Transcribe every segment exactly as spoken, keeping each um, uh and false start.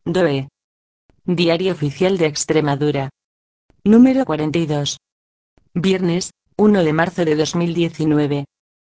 D O E. Diario Oficial de Extremadura. Número cuarenta y dos. Viernes, uno de marzo de dos mil diecinueve.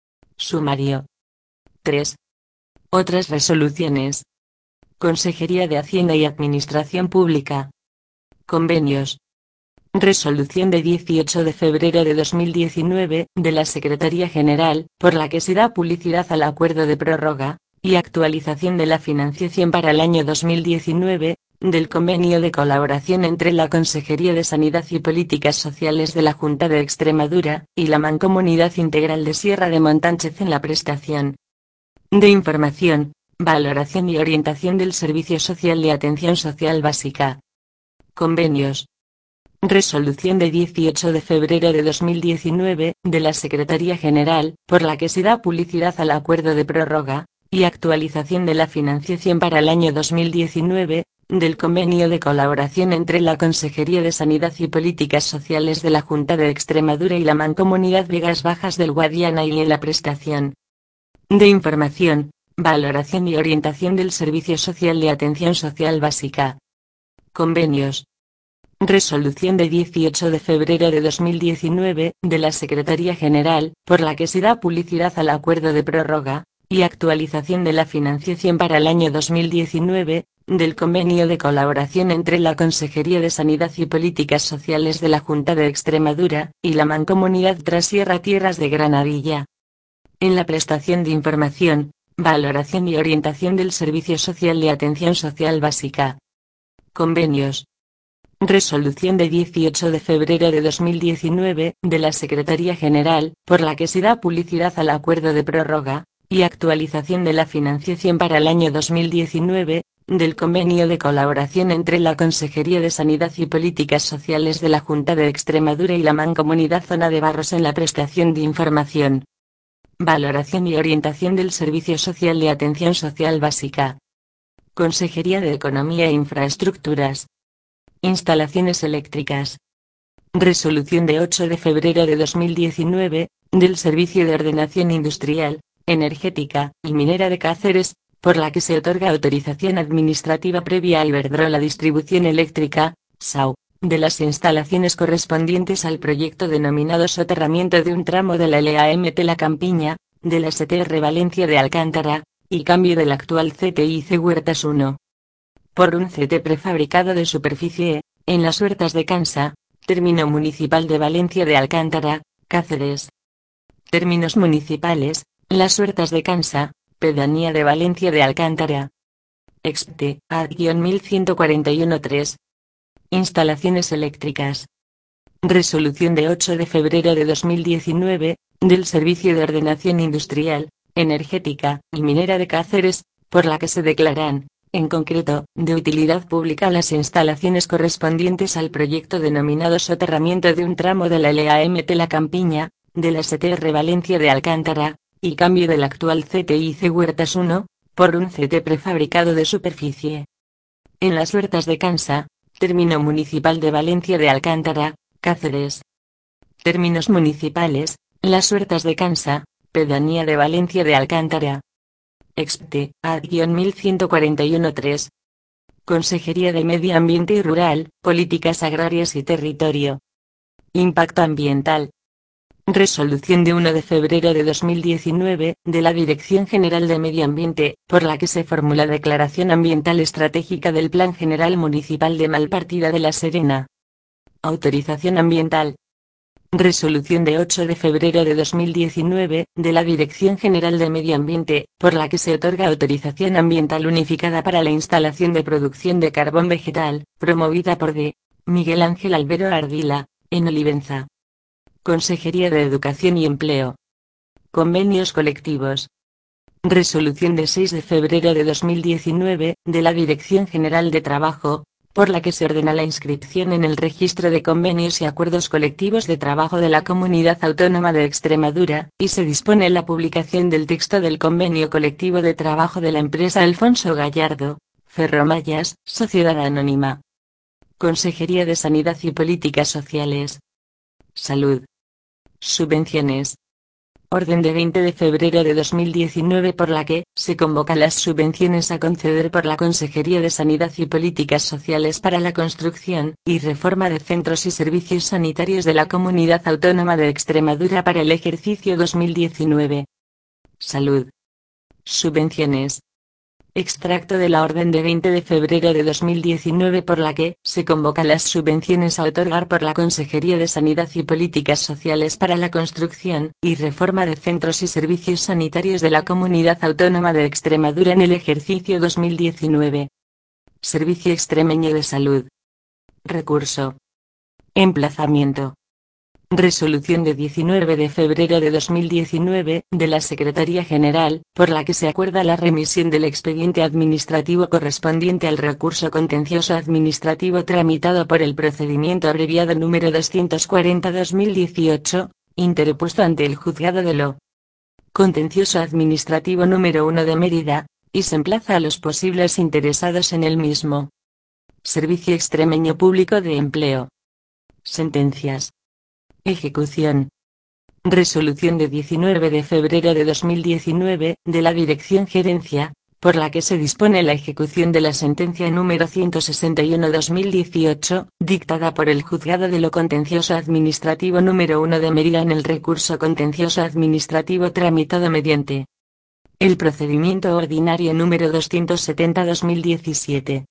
Sumario. tres. Otras resoluciones. Consejería de Hacienda y Administración Pública. Convenios. Resolución de dieciocho de febrero de dos mil diecinueve, de la Secretaría General, por la que se da publicidad al acuerdo de prórroga y actualización de la financiación para el año dos mil diecinueve, del convenio de colaboración entre la Consejería de Sanidad y Políticas Sociales de la Junta de Extremadura y la Mancomunidad Integral de Sierra de Montánchez en la prestación de información, valoración y orientación del Servicio Social de Atención Social Básica. Convenios. Resolución de dieciocho de febrero de dos mil diecinueve, de la Secretaría General, por la que se da publicidad al acuerdo de prórroga y actualización de la financiación para el año dos mil diecinueve, del convenio de colaboración entre la Consejería de Sanidad y Políticas Sociales de la Junta de Extremadura y la Mancomunidad Vegas Bajas del Guadiana y en la prestación de información, valoración y orientación del Servicio Social de Atención Social Básica. Convenios. Resolución de dieciocho de febrero de dos mil diecinueve, de la Secretaría General, por la que se da publicidad al acuerdo de prórroga y actualización de la financiación para el año dos mil diecinueve, del convenio de colaboración entre la Consejería de Sanidad y Políticas Sociales de la Junta de Extremadura y la Mancomunidad Trasierra Tierras de Granadilla. En la prestación de información, valoración y orientación del Servicio Social de Atención Social Básica. Convenios. Resolución de dieciocho de febrero de dos mil diecinueve, de la Secretaría General, por la que se da publicidad al acuerdo de prórroga y actualización de la financiación para el año dos mil diecinueve, del convenio de colaboración entre la Consejería de Sanidad y Políticas Sociales de la Junta de Extremadura y la Mancomunidad Zona de Barros en la prestación de información, valoración y orientación del Servicio Social de Atención Social Básica. Consejería de Economía e Infraestructuras. Instalaciones eléctricas. Resolución de ocho de febrero de dos mil diecinueve, del Servicio de Ordenación Industrial, Energética y Minera de Cáceres, por la que se otorga autorización administrativa previa a Iberdrola Distribución Eléctrica, S A U, de las instalaciones correspondientes al proyecto denominado soterramiento de un tramo de la L A M T La Campiña, de la S T R Valencia de Alcántara, y cambio del actual C T I C Huertas uno. Por un C T prefabricado de superficie, en las Huertas de Cansa, término municipal de Valencia de Alcántara, Cáceres. Términos municipales, las Huertas de Cansa, pedanía de Valencia de Alcántara. Expte, ad mil ciento cuarenta y uno tres. Instalaciones eléctricas. Resolución de ocho de febrero de dos mil diecinueve, del Servicio de Ordenación Industrial, Energética y Minera de Cáceres, por la que se declaran, en concreto, de utilidad pública las instalaciones correspondientes al proyecto denominado soterramiento de un tramo de la L A M T La Campiña, de la S T R Valencia de Alcántara, y cambio del actual C T I C Huertas uno, por un C T prefabricado de superficie. En las Huertas de Cansa, término municipal de Valencia de Alcántara, Cáceres. Términos municipales, las Huertas de Cansa, pedanía de Valencia de Alcántara. Expte, ad mil ciento cuarenta y uno tres. Consejería de Medio Ambiente y Rural, Políticas Agrarias y Territorio. Impacto Ambiental. Resolución de uno de febrero de dos mil diecinueve, de la Dirección General de Medio Ambiente, por la que se formula Declaración Ambiental Estratégica del Plan General Municipal de Malpartida de La Serena. Autorización ambiental. Resolución de ocho de febrero de dos mil diecinueve, de la Dirección General de Medio Ambiente, por la que se otorga autorización ambiental unificada para la instalación de producción de carbón vegetal, promovida por D. Miguel Ángel Albero Ardila, en Olivenza. Consejería de Educación y Empleo. Convenios colectivos. Resolución de seis de febrero de dos mil diecinueve, de la Dirección General de Trabajo, por la que se ordena la inscripción en el Registro de Convenios y Acuerdos Colectivos de Trabajo de la Comunidad Autónoma de Extremadura, y se dispone la publicación del texto del Convenio Colectivo de Trabajo de la empresa Alfonso Gallardo, Ferromallas, Sociedad Anónima. Consejería de Sanidad y Políticas Sociales. Salud. Subvenciones. Orden de veinte de febrero de dos mil diecinueve por la que se convocan las subvenciones a conceder por la Consejería de Sanidad y Políticas Sociales para la construcción y reforma de centros y servicios sanitarios de la Comunidad Autónoma de Extremadura para el ejercicio dos mil diecinueve. Salud. Subvenciones. Extracto de la orden de veinte de febrero de dos mil diecinueve por la que se convocan las subvenciones a otorgar por la Consejería de Sanidad y Políticas Sociales para la construcción y reforma de centros y servicios sanitarios de la Comunidad Autónoma de Extremadura en el ejercicio dos mil diecinueve. Servicio Extremeño de Salud. Recurso. Emplazamiento. Resolución de diecinueve de febrero de dos mil diecinueve, de la Secretaría General, por la que se acuerda la remisión del expediente administrativo correspondiente al recurso contencioso administrativo tramitado por el procedimiento abreviado número doscientos cuarenta barra dos mil dieciocho, interpuesto ante el Juzgado de lo Contencioso Administrativo número uno de Mérida, y se emplaza a los posibles interesados en el mismo. Servicio Extremeño Público de Empleo. Sentencias. Ejecución. Resolución de diecinueve de febrero de dos mil diecinueve, de la Dirección Gerencia, por la que se dispone la ejecución de la sentencia número ciento sesenta y uno barra dos mil dieciocho, dictada por el Juzgado de lo Contencioso Administrativo número uno de Mérida en el recurso contencioso administrativo tramitado mediante el procedimiento ordinario número doscientos setenta barra dos mil diecisiete.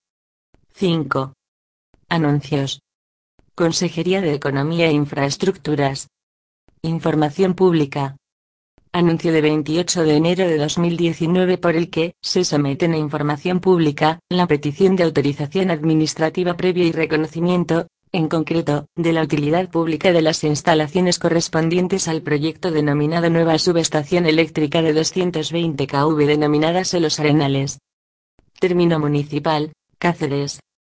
cinco. Anuncios. Consejería de Economía e Infraestructuras. Información pública. Anuncio de veintiocho de enero de dos mil diecinueve por el que se someten a información pública la petición de autorización administrativa previa y reconocimiento, en concreto, de la utilidad pública de las instalaciones correspondientes al proyecto denominado Nueva Subestación Eléctrica de doscientos veinte kilovoltios denominadas Los Arenales. Término municipal, Cáceres.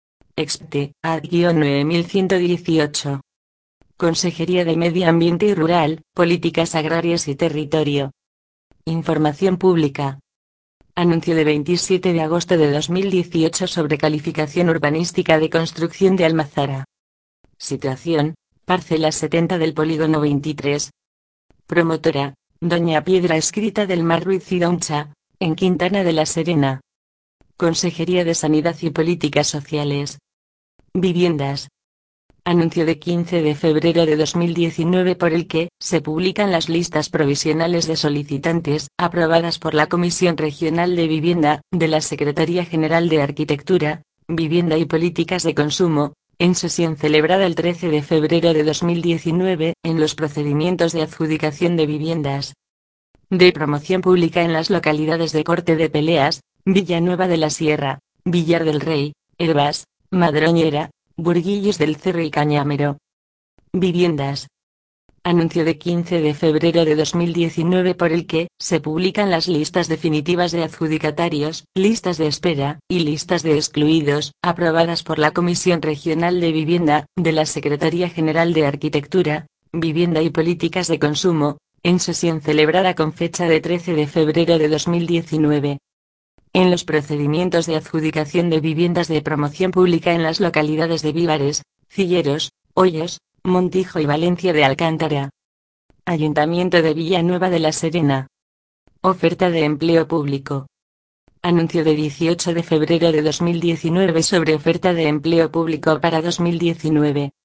Expte, ad nueve mil ciento dieciocho. Consejería de Medio Ambiente y Rural, Políticas Agrarias y Territorio. Información pública. Anuncio de veintisiete de agosto de dos mil dieciocho sobre calificación urbanística de construcción de Almazara. Situación, parcela setenta del polígono veintitrés. Promotora, Doña Piedra Escrita del Mar Ruiz y Doncha, en Quintana de la Serena. Consejería de Sanidad y Políticas Sociales. Viviendas. Anuncio de quince de febrero de dos mil diecinueve por el que se publican las listas provisionales de solicitantes, aprobadas por la Comisión Regional de Vivienda, de la Secretaría General de Arquitectura, Vivienda y Políticas de Consumo, en sesión celebrada el trece de febrero de dos mil diecinueve, en los procedimientos de adjudicación de viviendas de promoción pública en las localidades de Corte de Peleas, Villanueva de la Sierra, Villar del Rey, Hervás, Madroñera, Burguillos del Cerro y Cañamero. Viviendas. Anuncio de quince de febrero de dos mil diecinueve por el que se publican las listas definitivas de adjudicatarios, listas de espera y listas de excluidos, aprobadas por la Comisión Regional de Vivienda, de la Secretaría General de Arquitectura, Vivienda y Políticas de Consumo, en sesión celebrada con fecha de trece de febrero de dos mil diecinueve. En los procedimientos de adjudicación de viviendas de promoción pública en las localidades de Vívares, Cilleros, Hoyos, Montijo y Valencia de Alcántara. Ayuntamiento de Villanueva de la Serena. Oferta de empleo público. Anuncio de dieciocho de febrero de dos mil diecinueve sobre oferta de empleo público para dos mil diecinueve.